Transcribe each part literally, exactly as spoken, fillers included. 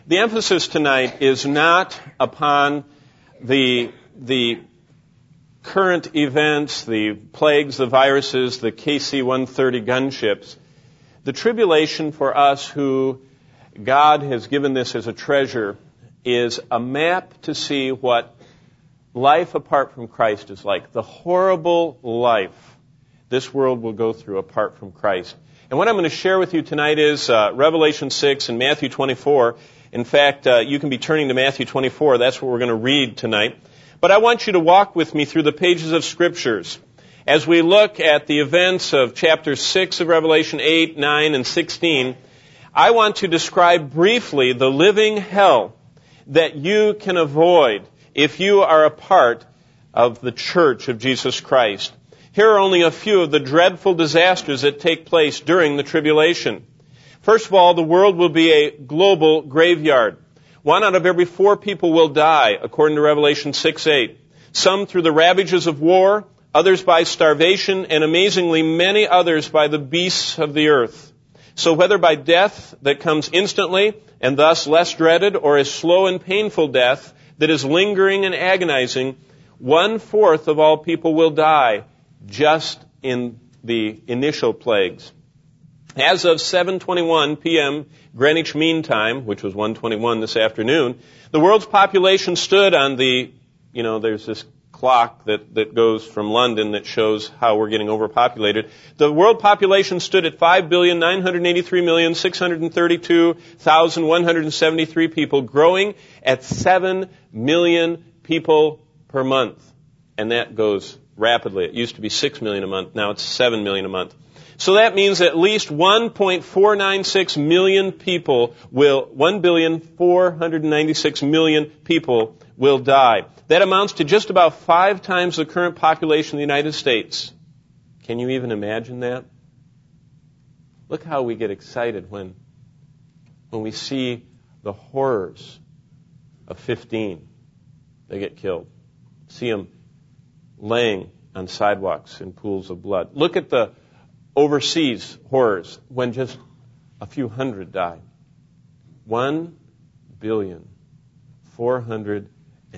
The emphasis tonight is not upon the, the current events, the plagues, the viruses, the K C one thirty gunships. The tribulation for us who God has given this as a treasure is a map to see what life apart from Christ is like, the horrible life this world will go through apart from Christ. And what I'm going to share with you tonight is uh, Revelation six and Matthew twenty-four. In fact, uh, you can be turning to Matthew twenty-four. That's what we're going to read tonight. But I want you to walk with me through the pages of Scriptures as we look at the events of chapter six of Revelation, eight, nine, and sixteen. I want to describe briefly the living hell that you can avoid if you are a part of the Church of Jesus Christ. Here are only a few of the dreadful disasters that take place during the tribulation. First of all, the world will be a global graveyard. One out of every four people will die, according to Revelation six eight. Some through the ravages of war, others by starvation, and amazingly many others by the beasts of the earth. So whether by death that comes instantly, and thus less dreaded, or a slow and painful death that is lingering and agonizing, one-fourth of all people will die just in the initial plagues. As of seven twenty-one p.m. Greenwich Mean Time, which was one twenty-one this afternoon, the world's population stood on the, you know, there's this clock that, that goes from London that shows how we're getting overpopulated. The world population stood at five billion nine hundred eighty-three million six hundred thirty-two thousand one hundred seventy-three people, growing at seven million people per month. And that goes rapidly. It used to be six million a month. Now it's seven million a month. So that means at least one point four nine six million people will, one billion four hundred ninety-six million people will die. That amounts to just about five times the current population of the United States. Can you even imagine that? Look how we get excited when, when we see the horrors of fifteen. They get killed. See them laying on sidewalks in pools of blood. Look at the overseas horrors when just a few hundred die. One billion four hundred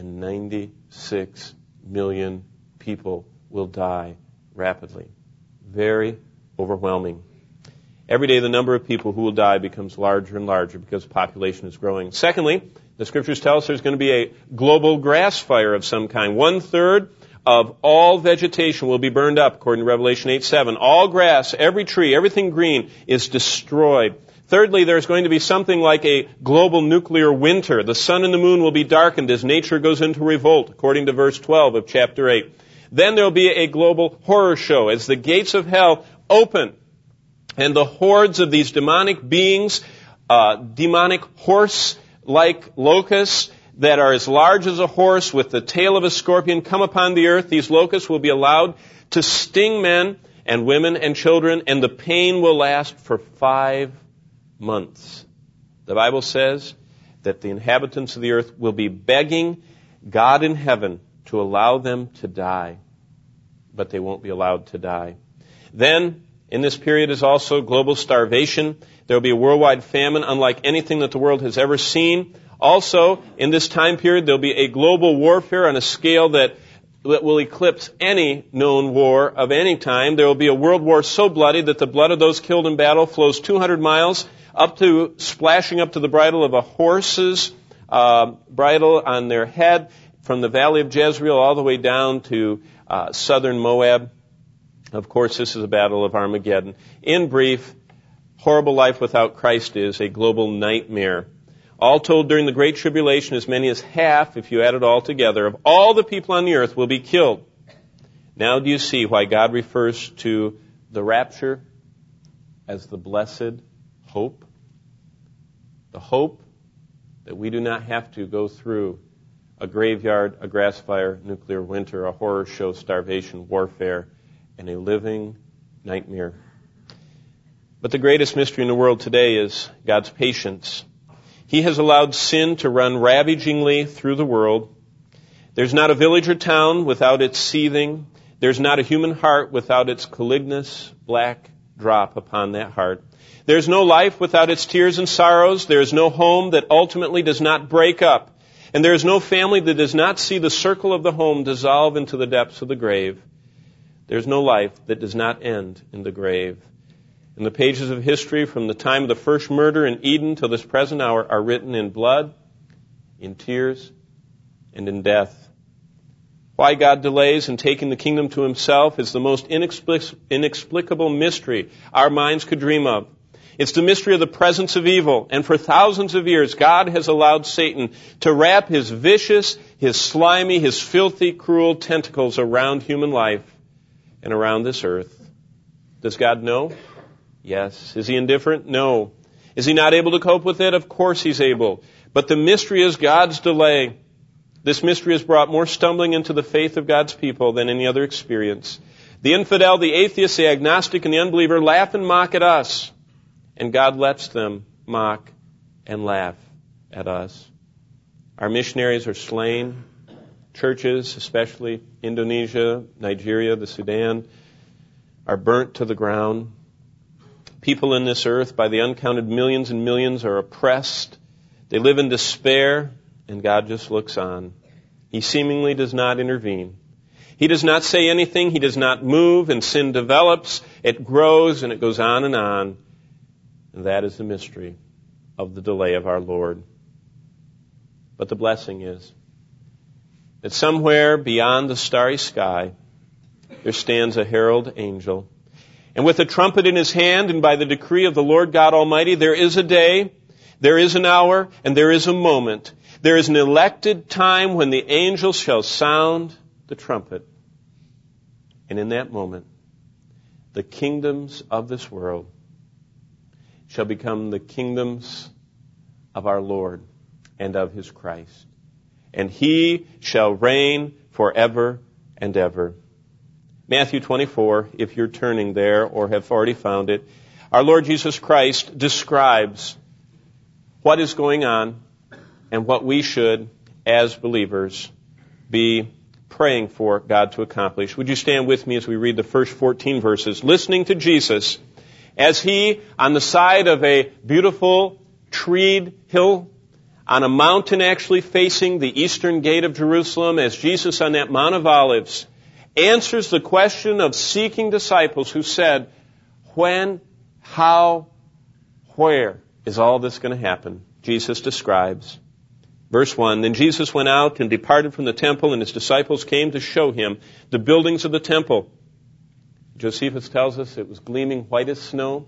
ninety-six million people will die rapidly. Very overwhelming. Every day the number of people who will die becomes larger and larger because the population is growing. Secondly, the Scriptures tell us there's going to be a global grass fire of some kind. One-third of all vegetation will be burned up, according to Revelation eight seven. All grass, every tree, everything green is destroyed. Thirdly, there's going to be something like a global nuclear winter. The sun and the moon will be darkened as nature goes into revolt, according to verse twelve of chapter eight. Then there will be a global horror show as the gates of hell open and the hordes of these demonic beings, uh, demonic horse-like locusts, that are as large as a horse with the tail of a scorpion come upon the earth. These locusts will be allowed to sting men and women and children, and the pain will last for five months. The Bible says that the inhabitants of the earth will be begging God in heaven to allow them to die, but they won't be allowed to die. Then, in this period is also global starvation. There will be a worldwide famine unlike anything that the world has ever seen. Also, in this time period, there will be a global warfare on a scale that, that will eclipse any known war of any time. There will be a world war so bloody that the blood of those killed in battle flows two hundred miles up to, splashing up to the bridle of a horse's uh, bridle on their head, from the valley of Jezreel all the way down to uh, southern Moab. Of course, this is a battle of Armageddon. In brief, horrible life without Christ is a global nightmare. All told, during the Great Tribulation, as many as half, if you add it all together, of all the people on the earth will be killed. Now do you see why God refers to the rapture as the blessed hope? The hope that we do not have to go through a graveyard, a grass fire, nuclear winter, a horror show, starvation, warfare, and a living nightmare. But the greatest mystery in the world today is God's patience. He has allowed sin to run ravagingly through the world. There's not a village or town without its seething. There's not a human heart without its calignous black drop upon that heart. There's no life without its tears and sorrows. There is no home that ultimately does not break up. And there is no family that does not see the circle of the home dissolve into the depths of the grave. There's no life that does not end in the grave. And the pages of history from the time of the first murder in Eden till this present hour are written in blood, in tears, and in death. Why God delays in taking the kingdom to himself is the most inexplic- inexplicable mystery our minds could dream of. It's the mystery of the presence of evil. And for thousands of years, God has allowed Satan to wrap his vicious, his slimy, his filthy, cruel tentacles around human life and around this earth. Does God know? Yes. Is he indifferent? No. Is he not able to cope with it? Of course he's able. But the mystery is God's delay. This mystery has brought more stumbling into the faith of God's people than any other experience. The infidel, the atheist, the agnostic, and the unbeliever laugh and mock at us. And God lets them mock and laugh at us. Our missionaries are slain. Churches, especially Indonesia, Nigeria, the Sudan, are burnt to the ground. People in this earth, by the uncounted millions and millions, are oppressed. They live in despair, and God just looks on. He seemingly does not intervene. He does not say anything. He does not move, and sin develops. It grows, and it goes on and on. And that is the mystery of the delay of our Lord. But the blessing is that somewhere beyond the starry sky, there stands a herald angel. And with a trumpet in his hand, and by the decree of the Lord God Almighty, there is a day, there is an hour, and there is a moment. There is an elected time when the angels shall sound the trumpet. And in that moment, the kingdoms of this world shall become the kingdoms of our Lord and of his Christ. And he shall reign forever and ever. Matthew twenty-four, if you're turning there or have already found it, our Lord Jesus Christ describes what is going on and what we should, as believers, be praying for God to accomplish. Would you stand with me as we read the first fourteen verses, listening to Jesus as he, on the side of a beautiful treed hill, on a mountain actually facing the eastern gate of Jerusalem, as Jesus on that Mount of Olives answers the question of seeking disciples who said, when, how, where is all this going to happen? Jesus describes. Verse one, then Jesus went out and departed from the temple, and his disciples came to show him the buildings of the temple. Josephus tells us it was gleaming white as snow,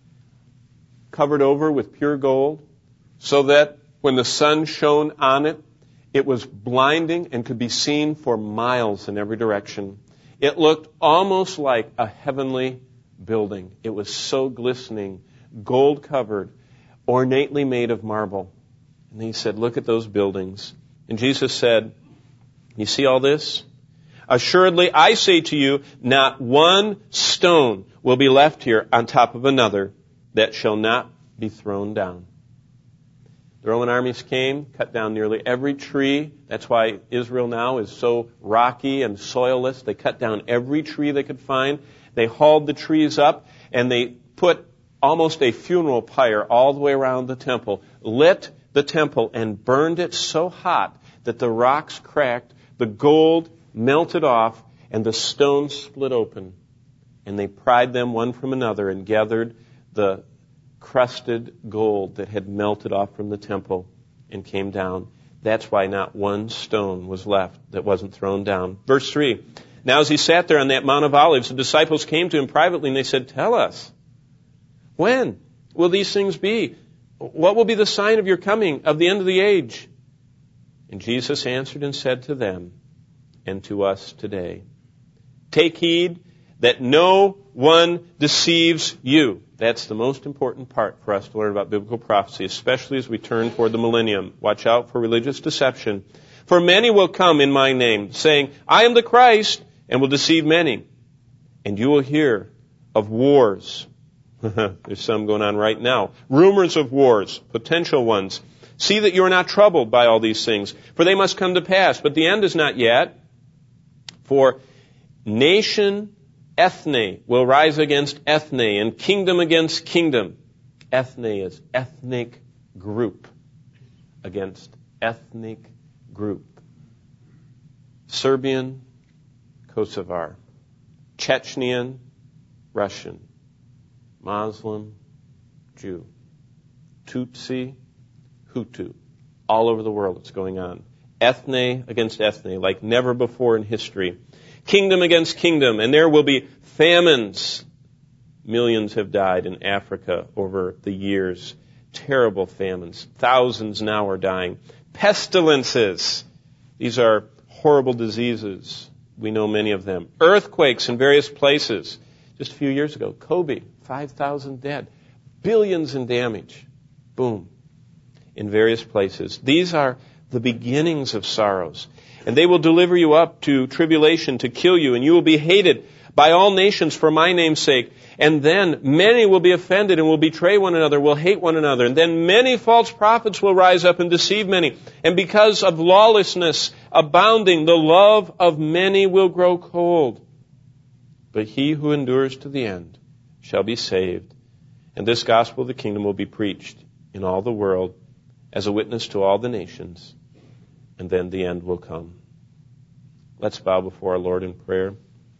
covered over with pure gold, so that when the sun shone on it, it was blinding and could be seen for miles in every direction. It looked almost like a heavenly building. It was so glistening, gold-covered, ornately made of marble. And he said, look at those buildings. And Jesus said, you see all this? Assuredly, I say to you, not one stone will be left here on top of another that shall not be thrown down. The Roman armies came, cut down nearly every tree. That's why Israel now is so rocky and soilless. They cut down every tree they could find. They hauled the trees up, and they put almost a funeral pyre all the way around the temple, lit the temple, and burned it so hot that the rocks cracked, the gold melted off, and the stones split open. And they pried them one from another and gathered the crusted gold that had melted off from the temple and came down. That's why not one stone was left that wasn't thrown down. Verse three, now as he sat there on that Mount of Olives, the disciples came to him privately, and they said, tell us, when will these things be? What will be the sign of your coming, of the end of the age? And Jesus answered and said to them, and to us today, take heed that no one deceives you. That's the most important part for us to learn about biblical prophecy, especially as we turn toward the millennium. Watch out for religious deception. For many will come in my name, saying, I am the Christ, and will deceive many. And you will hear of wars. There's some going on right now. Rumors of wars, potential ones. See that you are not troubled by all these things, for they must come to pass. But the end is not yet. For nation Ethne will rise against ethne, and kingdom against kingdom. Ethne is ethnic group against ethnic group. Serbian, Kosovar. Chechnyan, Russian. Muslim, Jew. Tutsi, Hutu. All over the world it's going on. Ethne against ethne, like never before in history. Kingdom against kingdom, and there will be famines. Millions have died in Africa over the years. Terrible famines. Thousands now are dying. Pestilences. These are horrible diseases. We know many of them. Earthquakes in various places. Just a few years ago, Kobe, five thousand dead. Billions in damage. Boom. In various places. These are the beginnings of sorrows. And they will deliver you up to tribulation to kill you, and you will be hated by all nations for my name's sake. And then many will be offended and will betray one another, will hate one another. And then many false prophets will rise up and deceive many. And because of lawlessness abounding, the love of many will grow cold. But he who endures to the end shall be saved. And this gospel of the kingdom will be preached in all the world as a witness to all the nations. And then the end will come. Let's bow before our Lord in prayer.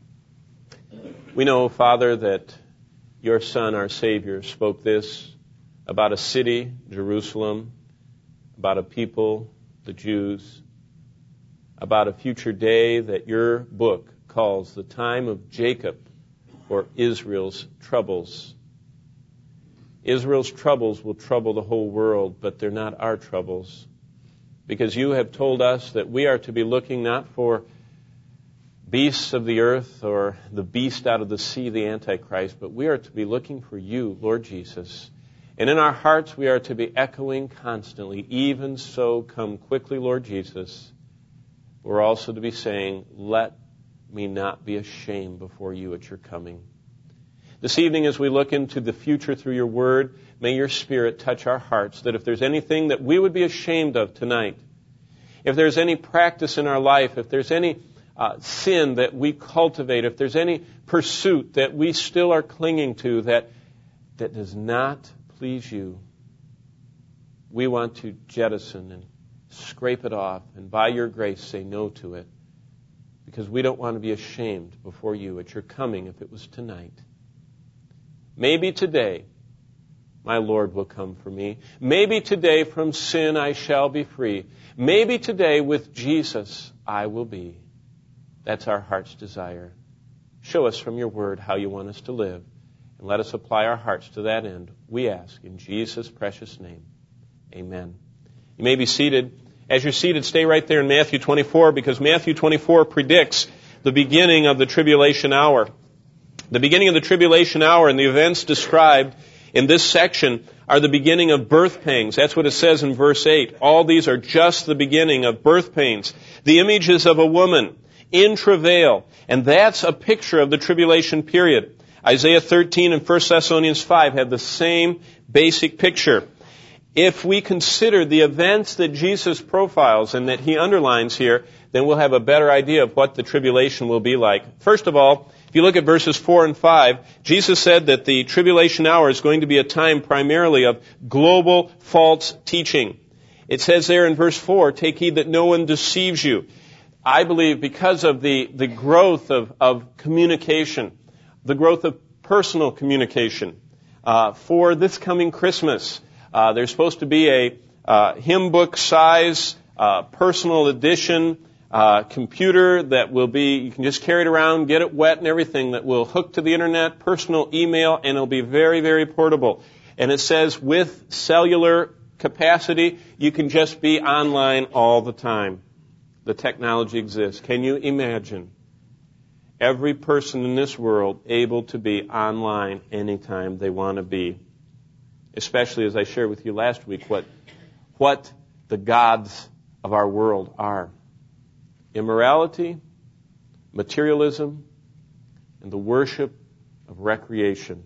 We know, Father, that your Son, our Savior, spoke this about a city, Jerusalem, about a people, the Jews, about a future day that your book calls the time of Jacob, or Israel's troubles. Israel's troubles will trouble the whole world, but they're not our troubles. Because you have told us that we are to be looking not for beasts of the earth or the beast out of the sea, the Antichrist, but we are to be looking for you, Lord Jesus. And in our hearts we are to be echoing constantly, even so come quickly, Lord Jesus. We're also to be saying, let me not be ashamed before you at your coming. This evening as we look into the future through your word, may your Spirit touch our hearts, that if there's anything that we would be ashamed of tonight, if there's any practice in our life, if there's any uh, sin that we cultivate, if there's any pursuit that we still are clinging to that, that does not please you, we want to jettison and scrape it off and by your grace say no to it, because we don't want to be ashamed before you at your coming if it was tonight. Maybe today my Lord will come for me. Maybe today from sin I shall be free. Maybe today with Jesus I will be. That's our heart's desire. Show us from your word how you want us to live, and let us apply our hearts to that end. We ask in Jesus' precious name. Amen. You may be seated. As you're seated, stay right there in Matthew twenty-four, because Matthew twenty-four predicts the beginning of the tribulation hour. The beginning of the tribulation hour and the events described in this section are the beginning of birth pains. That's what it says in verse eight. All these are just the beginning of birth pains. The images of a woman in travail. And that's a picture of the tribulation period. Isaiah thirteen and First Thessalonians five have the same basic picture. If we consider the events that Jesus profiles and that he underlines here, then we'll have a better idea of what the tribulation will be like. First of all, if you look at verses four and five, Jesus said that the tribulation hour is going to be a time primarily of global false teaching. It says there in verse four, take heed that no one deceives you. I believe because of the, the growth of, of communication, the growth of personal communication, uh, for this coming Christmas, uh, there's supposed to be a uh, hymn book size, uh, personal edition, Uh, computer that will be, you can just carry it around, get it wet and everything, that will hook to the internet, personal email, and it'll be very, very portable. And it says with cellular capacity, you can just be online all the time. The technology exists. Can you imagine every person in this world able to be online anytime they want to be? Especially as I shared with you last week what, what the gods of our world are. Immorality, materialism, and the worship of recreation.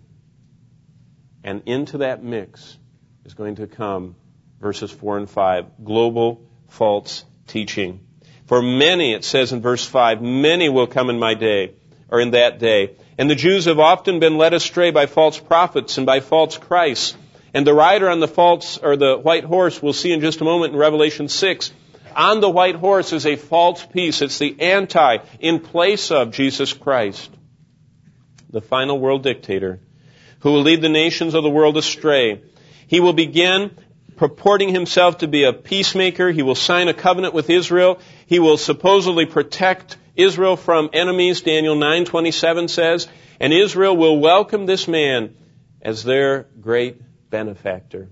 And into that mix is going to come verses four and five, global false teaching. For many, it says in verse five, many will come in my day, or in that day, And the Jews have often been led astray by false prophets and by false Christs. And the rider on the false, or the white horse, we'll see in just a moment in Revelation six, on the white horse is a false peace. It's the anti in place of Jesus Christ, the final world dictator, who will lead the nations of the world astray. He will begin purporting himself to be a peacemaker. He will sign a covenant with Israel. He will supposedly protect Israel from enemies, Daniel nine twenty-seven says, and Israel will welcome this man as their great benefactor.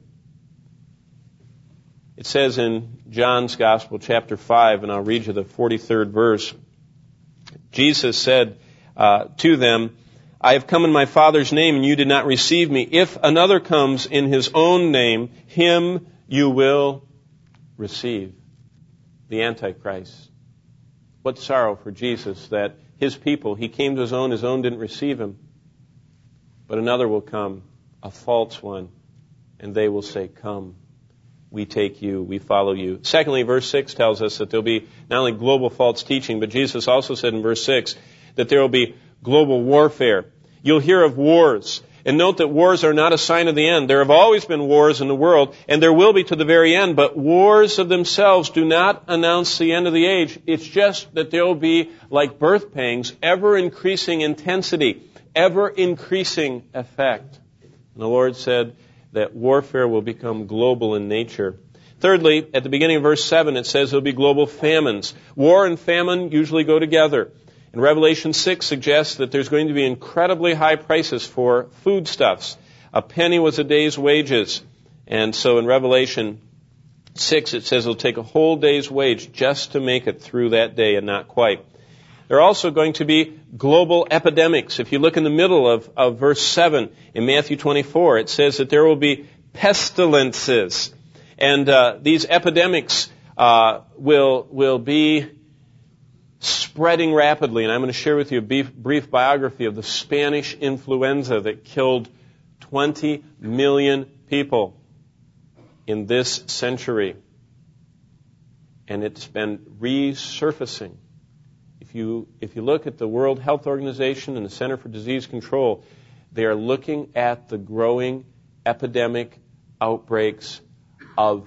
It says in John's Gospel, chapter five, and I'll read you the forty-third verse, Jesus said uh, to them, I have come in my Father's name, and you did not receive me. If another comes in his own name, him you will receive. The Antichrist. What sorrow for Jesus that his people, he came to his own, his own didn't receive him. But another will come, a false one, and they will say, come, we take you, we follow you. Secondly, verse six tells us that there'll be not only global false teaching, but Jesus also said in verse six that there will be global warfare. You'll hear of wars. And note that wars are not a sign of the end. There have always been wars in the world, and there will be to the very end, but wars of themselves do not announce the end of the age. It's just that there will be, like birth pangs, ever-increasing intensity, ever-increasing effect. And the Lord said that warfare will become global in nature. Thirdly, at the beginning of verse seven, it says there will be global famines. War and famine usually go together. And Revelation six suggests that there's going to be incredibly high prices for foodstuffs. A penny was a day's wages. And so in Revelation six, it says it'll take a whole day's wage just to make it through that day, and not quite. There are also going to be global epidemics. If you look in the middle of, of verse seven in Matthew twenty-four, it says that there will be pestilences. And uh, these epidemics uh, will will be spreading rapidly, and I'm going to share with you a brief, brief biography of the Spanish influenza that killed twenty million people in this century. And it's been resurfacing. If you, if you look at the World Health Organization and the Center for Disease Control, they are looking at the growing epidemic outbreaks of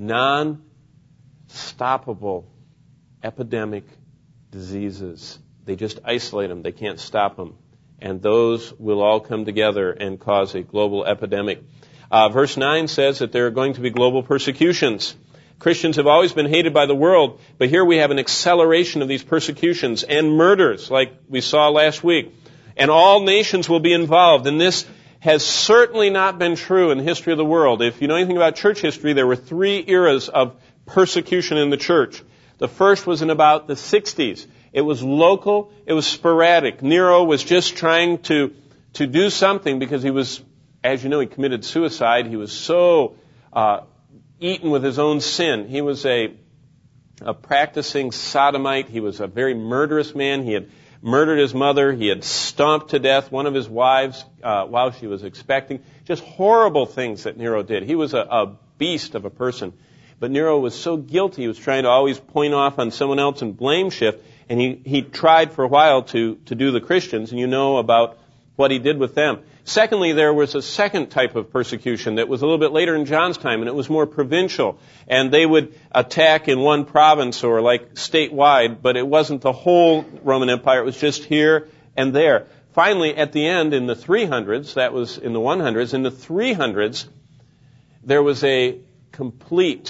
non-stoppable epidemic diseases. They just isolate them. They can't stop them. And those will all come together and cause a global epidemic. Uh, verse nine says that there are going to be global persecutions. Christians have always been hated by the world, but here we have an acceleration of these persecutions and murders, like we saw last week. And all nations will be involved. And this has certainly not been true in the history of the world. If you know anything about church history, there were three eras of persecution in the church. The first was in about the sixties. It was local. It was sporadic. Nero was just trying to, to do something because he was, as you know, he committed suicide. He was so uh, eaten with his own sin. He was a, a practicing sodomite. He was a very murderous man. He had murdered his mother. He had stomped to death one of his wives uh, while she was expecting. Just horrible things that Nero did. He was a, a beast of a person. But Nero was so guilty, he was trying to always point off on someone else and blame shift, and he, he tried for a while to, to do the Christians, and you know about what he did with them. Secondly, there was a second type of persecution that was a little bit later in John's time, and it was more provincial. And they would attack in one province or like statewide, but it wasn't the whole Roman Empire, it was just here and there. Finally, at the end, in the three hundreds, that was in the hundreds, in the three hundreds, there was a complete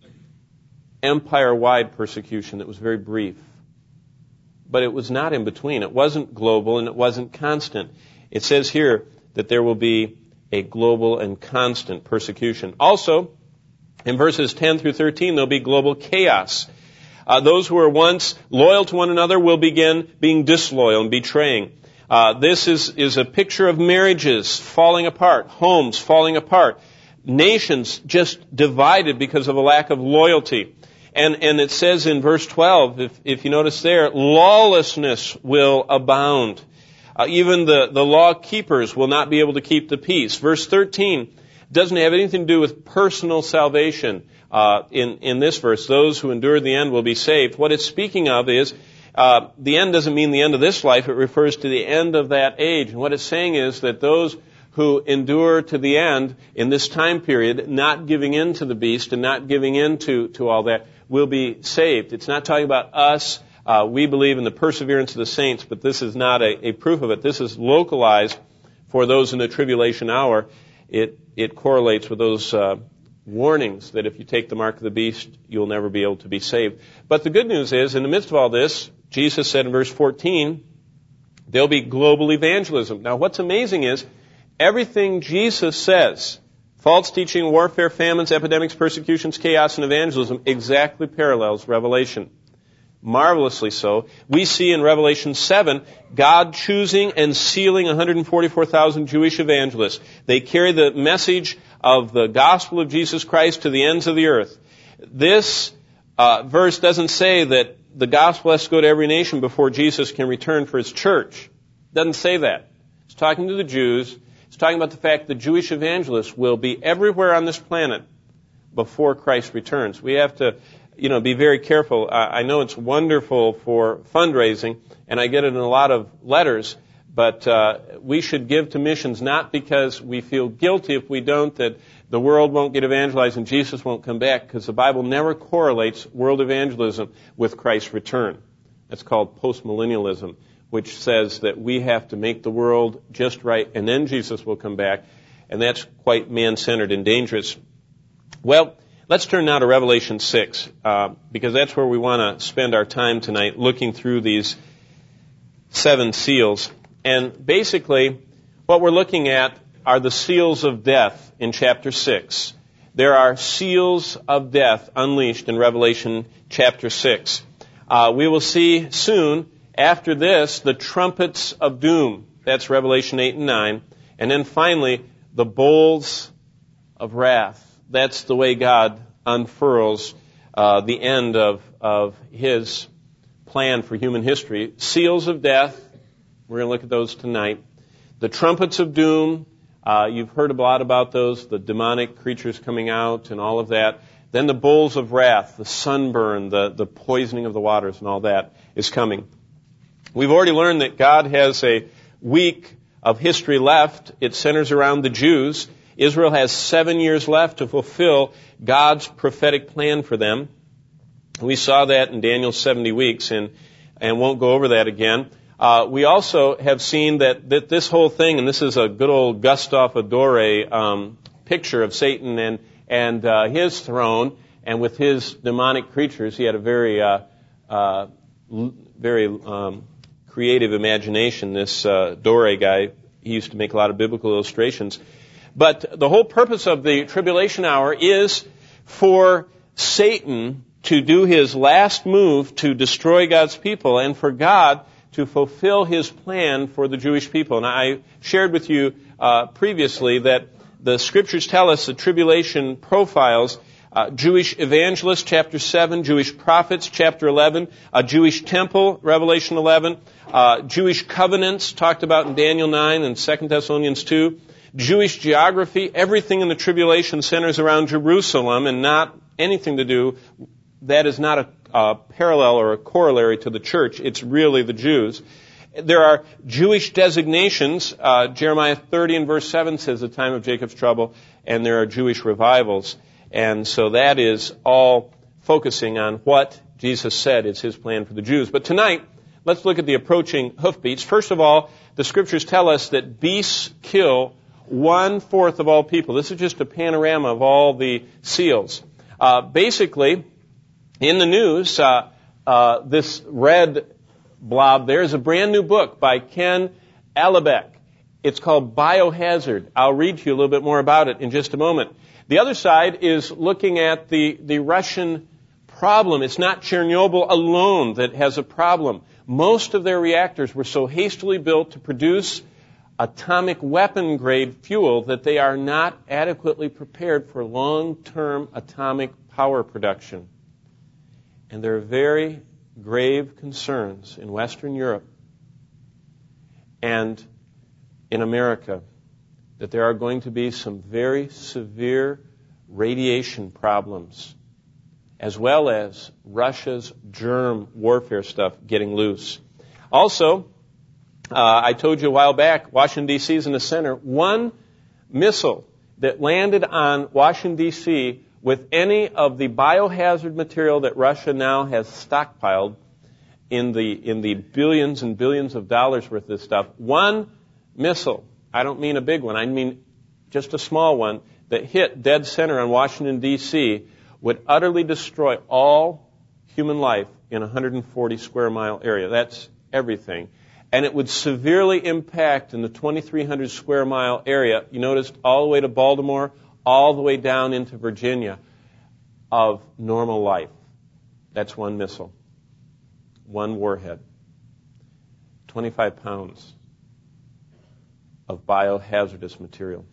empire-wide persecution that was very brief. But it was not in between. It wasn't global and it wasn't constant. It says here that there will be a global and constant persecution. Also, in verses ten through thirteen, there'll be global chaos. Uh, those who were once loyal to one another will begin being disloyal and betraying. Uh, this is, is a picture of marriages falling apart, homes falling apart, nations just divided because of a lack of loyalty. And, and it says in verse twelve, if, if you notice there, lawlessness will abound. Uh, even the, the law keepers will not be able to keep the peace. Verse thirteen doesn't have anything to do with personal salvation. Uh, in, in this verse, those who endure the end will be saved. What it's speaking of is Uh, the end doesn't mean the end of this life. It refers to the end of that age. And what it's saying is that those who endure to the end in this time period, not giving in to the beast and not giving in to, to all that, will be saved. It's not talking about us. Uh, we believe in the perseverance of the saints, but this is not a, a proof of it. This is localized for those in the tribulation hour. It, it correlates with those uh, warnings that if you take the mark of the beast, you'll never be able to be saved. But the good news is, in the midst of all this, Jesus said in verse fourteen, there'll be global evangelism. Now, what's amazing is, everything Jesus says, false teaching, warfare, famines, epidemics, persecutions, chaos, and evangelism, exactly parallels Revelation. Marvelously so. We see in Revelation seven, God choosing and sealing one hundred forty-four thousand Jewish evangelists. They carry the message of the gospel of Jesus Christ to the ends of the earth. This uh, verse doesn't say that the gospel has to go to every nation before Jesus can return for his church. It doesn't say that. It's talking to the Jews. It's talking about the fact that Jewish evangelists will be everywhere on this planet before Christ returns. We have to, you know, be very careful. I know it's wonderful for fundraising, and I get it in a lot of letters, but uh, we should give to missions not because we feel guilty if we don't, that the world won't get evangelized and Jesus won't come back, because the Bible never correlates world evangelism with Christ's return. That's called postmillennialism, which says that we have to make the world just right, and then Jesus will come back, and that's quite man-centered and dangerous. Well, let's turn now to Revelation six, uh, because that's where we want to spend our time tonight, looking through these seven seals. And basically, what we're looking at are the seals of death in chapter six. There are seals of death unleashed in Revelation chapter six. Uh, we will see soon, after this, the trumpets of doom. That's Revelation eight and nine. And then finally, the bowls of wrath. That's the way God unfurls uh, the end of, of his plan for human history. Seals of death, we're going to look at those tonight. The trumpets of doom, uh, you've heard a lot about those, the demonic creatures coming out and all of that. Then the bowls of wrath, the sunburn, the, the poisoning of the waters and all that is coming. We've already learned that God has a week of history left. It centers around the Jews. Israel has seven years left to fulfill God's prophetic plan for them. We saw that in Daniel's seventy weeks, and, and won't go over that again. Uh, we also have seen that, that this whole thing, and this is a good old Gustave Adore um, picture of Satan and, and uh, his throne, and with his demonic creatures, he had a very, uh, uh, very um, creative imagination, this uh, Dore guy. He used to make a lot of biblical illustrations. But the whole purpose of the tribulation hour is for Satan to do his last move to destroy God's people, and for God to fulfill his plan for the Jewish people. And I shared with you uh, previously that the scriptures tell us the tribulation profiles uh, Jewish evangelists, chapter seven, Jewish prophets, chapter eleven, a Jewish temple, Revelation eleven, uh, Jewish covenants, talked about in Daniel nine and Second Thessalonians two, Jewish geography. Everything in the tribulation centers around Jerusalem and not anything to do, that is not a, a parallel or a corollary to the church. It's really the Jews. There are Jewish designations. Uh, Jeremiah thirty and verse seven says the time of Jacob's trouble, and there are Jewish revivals. And so that is all focusing on what Jesus said is his plan for the Jews. But tonight, let's look at the approaching hoofbeats. First of all, the scriptures tell us that beasts kill one-fourth of all people. This is just a panorama of all the seals. Uh, basically, in the news, uh, uh, this red blob there is a brand new book by Ken Alibek. It's called Biohazard. I'll read to you a little bit more about it in just a moment. The other side is looking at the, the Russian problem. It's not Chernobyl alone that has a problem. Most of their reactors were so hastily built to produce atomic weapon grade fuel that they are not adequately prepared for long-term atomic power production. And there are very grave concerns in Western Europe and in America that there are going to be some very severe radiation problems as well as Russia's germ warfare stuff getting loose. Also, uh, I told you a while back, Washington, D C is in the center. One missile that landed on Washington, D C with any of the biohazard material that Russia now has stockpiled in the in the billions and billions of dollars worth of this stuff. One missile, I don't mean a big one, I mean just a small one, that hit dead center on Washington, D C would utterly destroy all human life in a one hundred forty square mile area. That's everything. And it would severely impact in the twenty-three hundred square mile area, you noticed, all the way to Baltimore, all the way down into Virginia, of normal life. That's one missile. One warhead. twenty-five pounds of biohazardous material.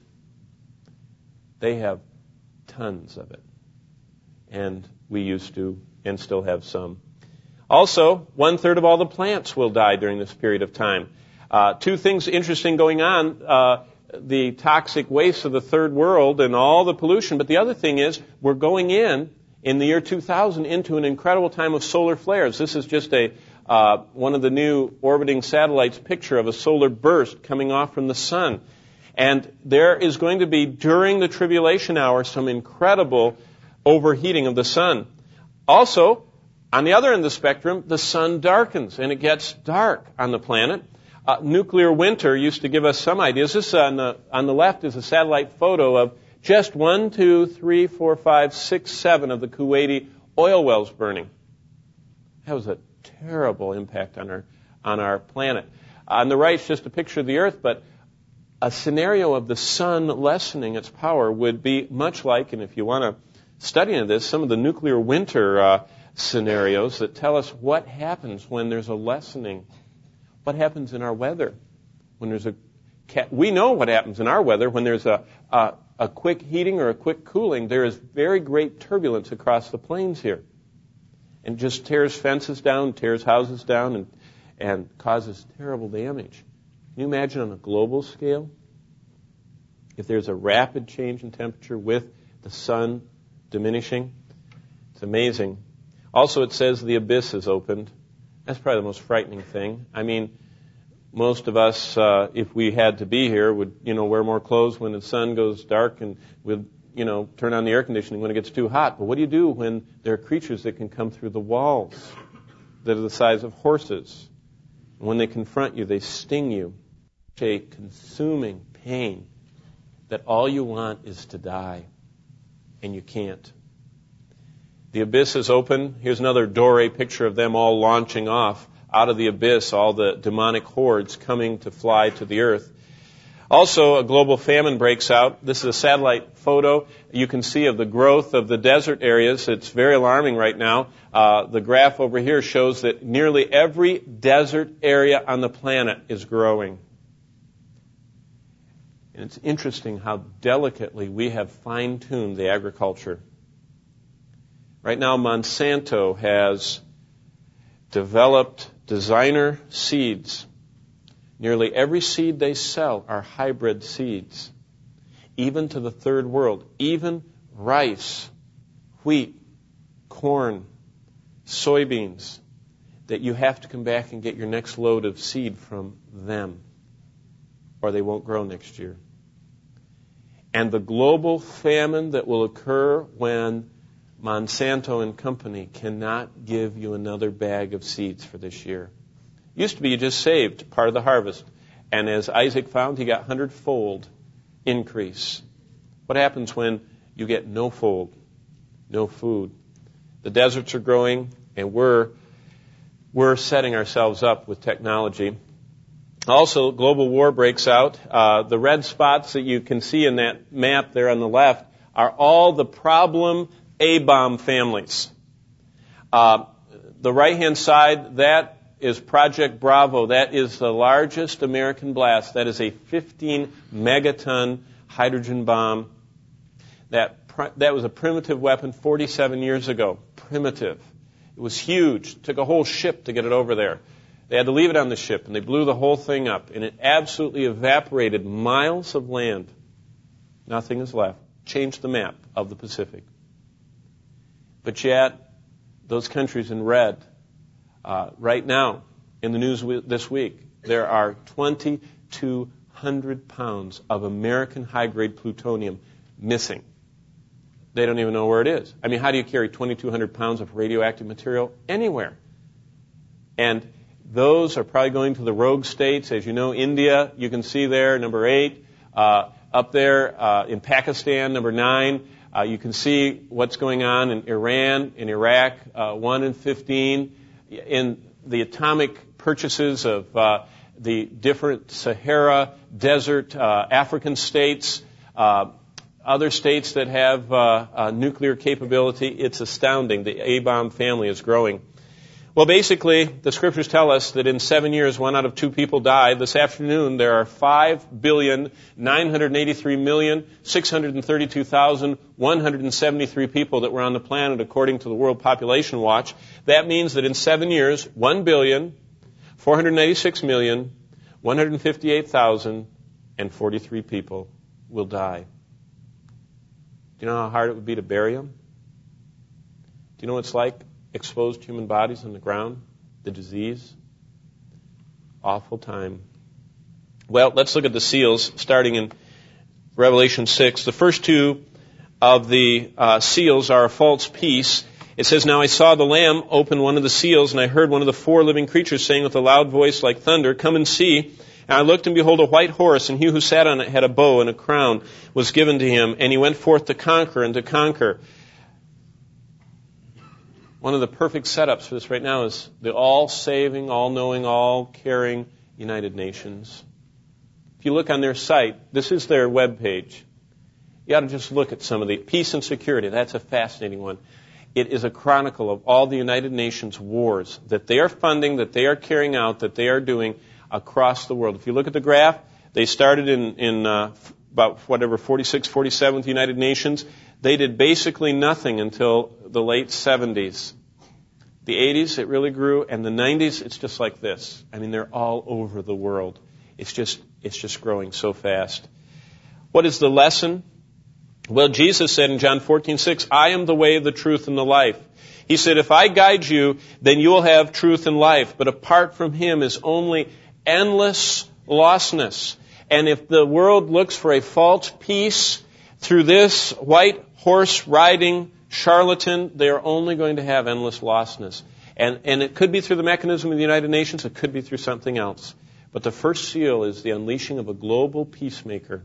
They have tons of it. And we used to, and still have some. Also, one-third of all the plants will die during this period of time. Uh, two things interesting going on, uh, the toxic waste of the third world and all the pollution, but the other thing is we're going in, in the year two thousand, into an incredible time of solar flares. This is just a uh, one of the new orbiting satellites picture of a solar burst coming off from the sun. And there is going to be, during the tribulation hour, some incredible overheating of the sun. Also, on the other end of the spectrum, the sun darkens, and it gets dark on the planet. Uh, nuclear winter used to give us some ideas. This on the, on the left is a satellite photo of just one, two, three, four, five, six, seven of the Kuwaiti oil wells burning. That was a terrible impact on our, on our planet. On the right is just a picture of the Earth, but a scenario of the sun lessening its power would be much like, and if you want to study into this, some of the nuclear winter uh, scenarios that tell us what happens when there's a lessening. What happens in our weather when there's a... We know what happens in our weather when there's a, a, a quick heating or a quick cooling. There is very great turbulence across the plains here. And just tears fences down, tears houses down, and, and causes terrible damage. Can you imagine on a global scale? If there's a rapid change in temperature with the sun diminishing, it's amazing. Also, it says the abyss is opened. That's probably the most frightening thing. I mean, most of us, uh, if we had to be here, would, you know, wear more clothes when the sun goes dark, and would, you know, turn on the air conditioning when it gets too hot. But what do you do when there are creatures that can come through the walls that are the size of horses? And when they confront you, they sting you. A consuming pain that all you want is to die, and you can't. The abyss is open. Here's another Dore picture of them all launching off out of the abyss, all the demonic hordes coming to fly to the earth. Also, a global famine breaks out. This is a satellite photo you can see of the growth of the desert areas. It's very alarming right now. Uh, the graph over here shows that nearly every desert area on the planet is growing. And it's interesting how delicately we have fine-tuned the agriculture. Right now, Monsanto has developed designer seeds. Nearly every seed they sell are hybrid seeds, even to the third world. Even rice, wheat, corn, soybeans, that you have to come back and get your next load of seed from them, or they won't grow next year. And the global famine that will occur when Monsanto and company cannot give you another bag of seeds for this year. Used to be you just saved part of the harvest. And as Isaac found, he got hundredfold increase. What happens when you get no fold, no food? The deserts are growing, and we're, we're setting ourselves up with technology. Also, global war breaks out. Uh, the red spots that you can see in that map there on the left are all the problem A-bomb families. Uh, the right-hand side, that is Project Bravo. That is the largest American blast. That is a fifteen megaton hydrogen bomb. That, pr- that was a primitive weapon forty-seven years ago. Primitive. It was huge. It took a whole ship to get it over there. They had to leave it on the ship, and they blew the whole thing up, and it absolutely evaporated miles of land. Nothing is left. Changed the map of the Pacific. But yet, those countries in red, uh, right now, in the news this week, there are twenty-two hundred pounds of American high-grade plutonium missing. They don't even know where it is. I mean, how do you carry twenty-two hundred pounds of radioactive material anywhere? And those are probably going to the rogue states. As you know, India, you can see there, number eight. Uh, up there uh, in Pakistan, number nine. Uh, you can see what's going on in Iran, in Iraq, uh, one and fifteen. In the atomic purchases of uh, the different Sahara Desert uh, African states, uh, other states that have uh, uh, nuclear capability, it's astounding. The A-bomb family is growing. Well, basically, the scriptures tell us that in seven years, one out of two people died. This afternoon, there are five billion, nine hundred eighty-three million, six hundred thirty-two thousand, one hundred seventy-three people that were on the planet according to the World Population Watch. That means that in seven years, one billion, four hundred eighty-six million, one hundred fifty-eight thousand, and forty-three people will die. Do you know how hard it would be to bury them? Do you know what it's like? Exposed human bodies on the ground, the disease. Awful time. Well, let's look at the seals, starting in Revelation six. The first two of the uh, seals are a false peace. It says, "Now I saw the Lamb open one of the seals, and I heard one of the four living creatures saying with a loud voice like thunder, 'Come and see.' And I looked, and behold, a white horse, and he who sat on it had a bow, and a crown was given to him, and he went forth to conquer and to conquer." One of the perfect setups for this right now is the all-saving, all-knowing, all-caring United Nations. If you look on their site, this is their webpage. You ought to just look at some of the peace and security. That's a fascinating one. It is a chronicle of all the United Nations wars that they are funding, that they are carrying out, that they are doing across the world. If you look at the graph, they started in, in uh, about whatever, forty-six, forty-seven with the United Nations. They did basically nothing until the late seventies. The eighties, it really grew, and the nineties, it's just like this. I mean, they're all over the world. It's just, it's just growing so fast. What is the lesson? Well, Jesus said in John fourteen six, "I am the way, the truth, and the life." He said, if I guide you, then you will have truth and life. But apart from Him is only endless lostness. And if the world looks for a false peace through this white horse riding charlatan, they are only going to have endless lostness. And, and it could be through the mechanism of the United Nations. It could be through something else. But the first seal is the unleashing of a global peacemaker.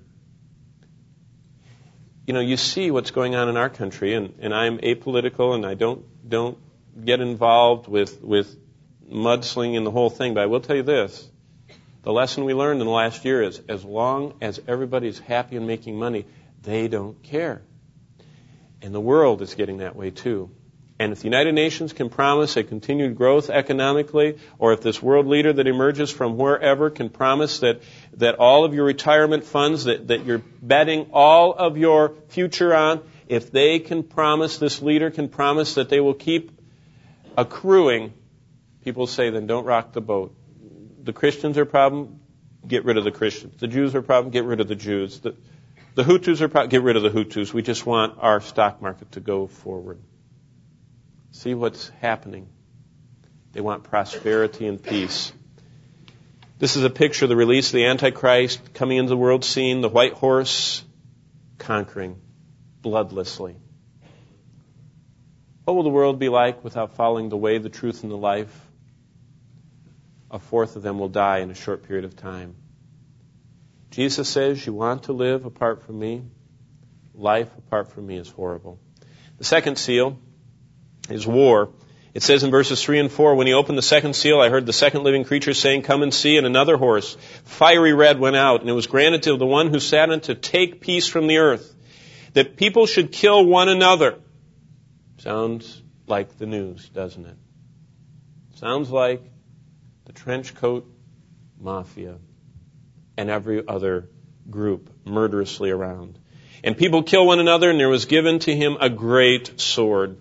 You know, you see what's going on in our country, and, and I'm apolitical, and I don't don't get involved with, with mudslinging and the whole thing, but I will tell you this. The lesson we learned in the last year is as long as everybody's happy and making money, they don't care. And the world is getting that way too. And if the United Nations can promise a continued growth economically, or if this world leader that emerges from wherever can promise that, that all of your retirement funds, that, that you're betting all of your future on, if they can promise, this leader can promise that they will keep accruing, people say, then don't rock the boat. The Christians are a problem, get rid of the Christians. The Jews are a problem, get rid of the Jews. The, the Hutus are a problem, get rid of the Hutus. We just want our stock market to go forward. See what's happening. They want prosperity and peace. This is a picture of the release of the Antichrist coming into the world scene, the white horse conquering bloodlessly. What will the world be like without following the way, the truth, and the life? A fourth of them will die in a short period of time. Jesus says, you want to live apart from me? Life apart from me is horrible. The second seal is war. It says in verses three and four, when he opened the second seal, I heard the second living creature saying, come and see, and another horse, fiery red, went out, and it was granted to the one who sat on it to take peace from the earth, that people should kill one another. Sounds like the news, doesn't it? Sounds like the trench coat mafia and every other group murderously around. And people kill one another, and there was given to him a great sword.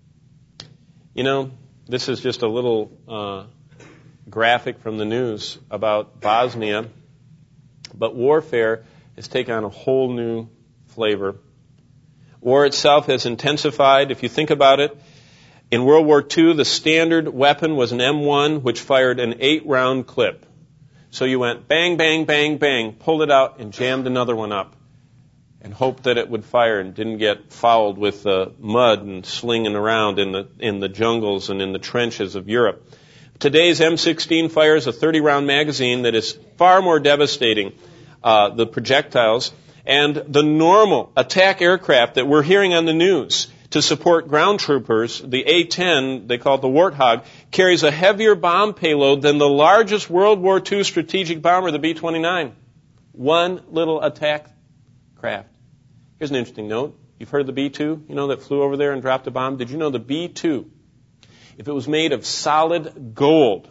You know, this is just a little uh, graphic from the news about Bosnia, but warfare has taken on a whole new flavor. War itself has intensified. If you think about it, In World War Two, the standard weapon was an M one, which fired an eight-round clip. So you went bang, bang, bang, bang, pulled it out, and jammed another one up, and hoped that it would fire and didn't get fouled with the mud and slinging around in the in the jungles and in the trenches of Europe. Today's M sixteen fires a thirty-round magazine that is far more devastating, uh, the projectiles, and the normal attack aircraft that we're hearing on the news to support ground troopers, the A ten, they call it the Warthog, carries a heavier bomb payload than the largest World War Two strategic bomber, the B twenty-nine. One little attack craft. Here's an interesting note. You've heard of the B two, you know, that flew over there and dropped a bomb? Did you know the B two, if it was made of solid gold,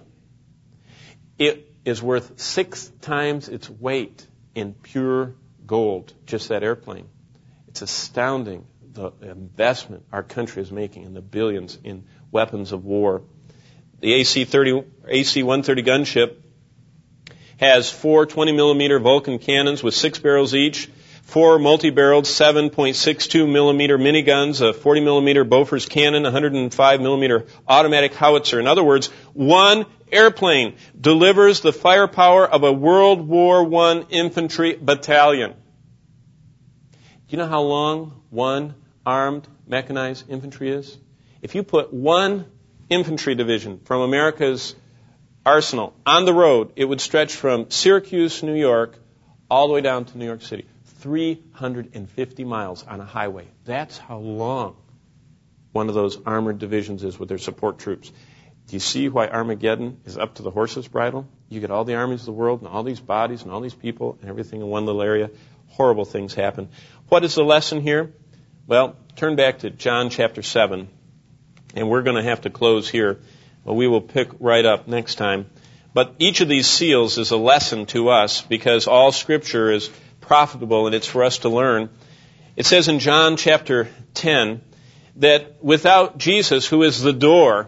it is worth six times its weight in pure gold, just that airplane. It's astounding, the investment our country is making in the billions in weapons of war. The A C one thirty gunship has four twenty millimeter Vulcan cannons with six barrels each, four multi-barreled seven point six two millimeter miniguns, a forty millimeter Bofors cannon, one hundred five millimeter automatic howitzer. In other words, one airplane delivers the firepower of a World War One infantry battalion. Do you know how long one armed mechanized infantry is? If you put one infantry division from America's arsenal on the road, it would stretch from Syracuse, New York, all the way down to New York City. three hundred fifty miles on a highway. That's how long one of those armored divisions is with their support troops. Do you see why Armageddon is up to the horse's bridle? You get all the armies of the world and all these bodies and all these people and everything in one little area. Horrible things happen. What is the lesson here? Well, turn back to John chapter seven, and we're going to have to close here. Well, we will pick right up next time. But each of these seals is a lesson to us because all Scripture is profitable and it's for us to learn. It says in John chapter ten that without Jesus, who is the door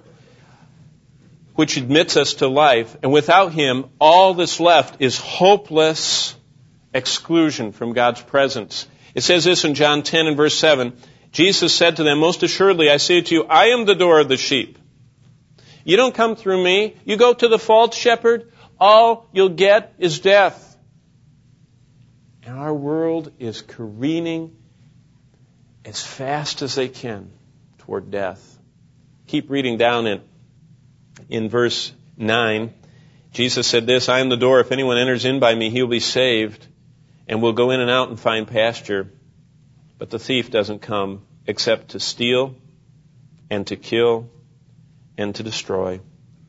which admits us to life, and without Him, all that's left is hopeless exclusion from God's presence. It says this in John ten and verse seven, Jesus said to them, "Most assuredly I say to you, I am the door of the sheep. You don't come through me. You go to the false shepherd, all you'll get is death." And our world is careening as fast as they can toward death. Keep reading down in, in verse nine. Jesus said this, "I am the door. If anyone enters in by me, he will be saved and will go in and out and find pasture. But the thief doesn't come except to steal and to kill and to destroy."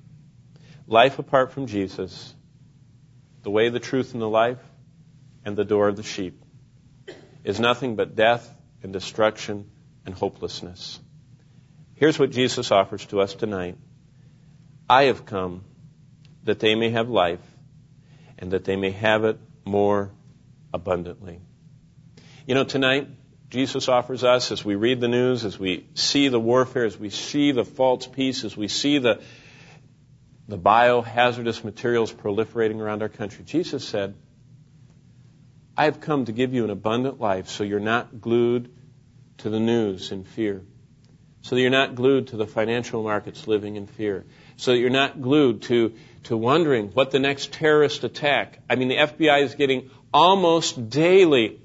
Life apart from Jesus, the way, the truth, and the life, and the door of the sheep, is nothing but death and destruction and hopelessness. Here's what Jesus offers to us tonight. I have come that they may have life and that they may have it more abundantly. You know, tonight, Jesus offers us, as we read the news, as we see the warfare, as we see the false peace, as we see the, the biohazardous materials proliferating around our country, Jesus said, I have come to give you an abundant life so you're not glued to the news in fear, so that you're not glued to the financial markets living in fear, so that you're not glued to, to wondering what the next terrorist attack. I mean, the F B I is getting almost daily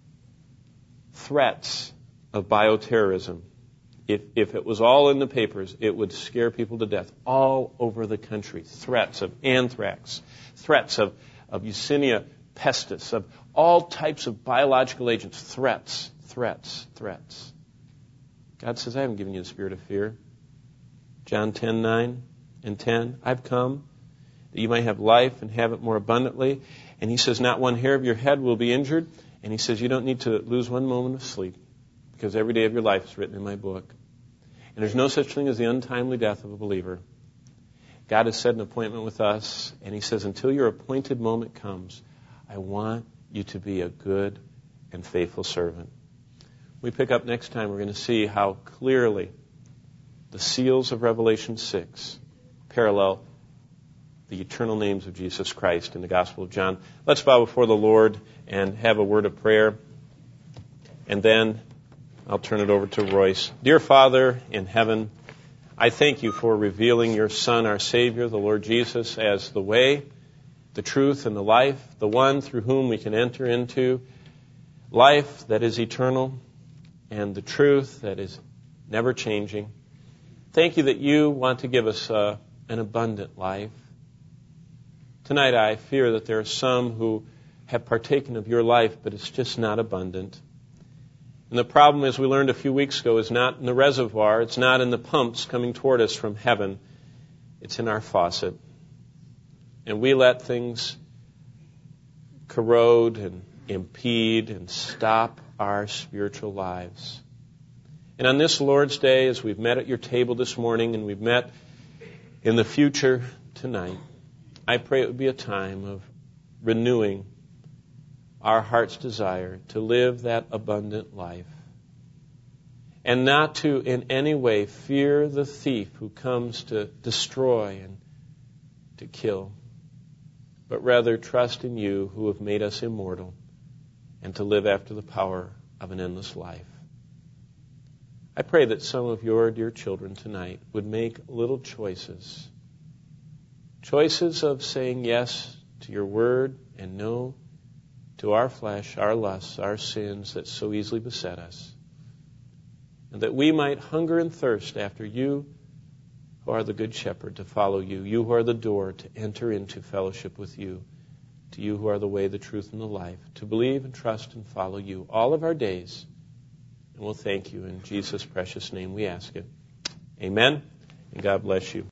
threats of bioterrorism. If, if it was all in the papers, it would scare people to death all over the country. Threats of anthrax, threats of, of Yersinia pestis, of all types of biological agents. Threats, threats, threats. God says, I haven't given you the spirit of fear. John ten nine and ten, I've come that you might have life and have it more abundantly. And He says, not one hair of your head will be injured. And He says, you don't need to lose one moment of sleep because every day of your life is written in my book. And there's no such thing as the untimely death of a believer. God has set an appointment with us, and He says, until your appointed moment comes, I want you to be a good and faithful servant. We pick up next time, we're going to see how clearly the seals of Revelation six parallel the eternal names of Jesus Christ in the Gospel of John. Let's bow before the Lord and have a word of prayer. And then I'll turn it over to Royce. Dear Father in heaven, I thank you for revealing your Son, our Savior, the Lord Jesus, as the way, the truth, and the life, the one through whom we can enter into life that is eternal and the truth that is never changing. Thank you that you want to give us uh, an abundant life. Tonight I fear that there are some who have partaken of your life, but it's just not abundant. And the problem, as we learned a few weeks ago, is not in the reservoir, it's not in the pumps coming toward us from heaven, it's in our faucet. And we let things corrode and impede and stop our spiritual lives. And on this Lord's Day, as we've met at your table this morning and we've met in the future tonight, I pray it would be a time of renewing our heart's desire to live that abundant life and not to in any way fear the thief who comes to destroy and to kill, but rather trust in you who have made us immortal and to live after the power of an endless life. I pray that some of your dear children tonight would make little choices. Choices of saying yes to your word and no to our flesh, our lusts, our sins that so easily beset us. And that we might hunger and thirst after you who are the good shepherd to follow you, you who are the door to enter into fellowship with you, to you who are the way, the truth, and the life, to believe and trust and follow you all of our days. And we'll thank you. In Jesus' precious name we ask it. Amen. And God bless you.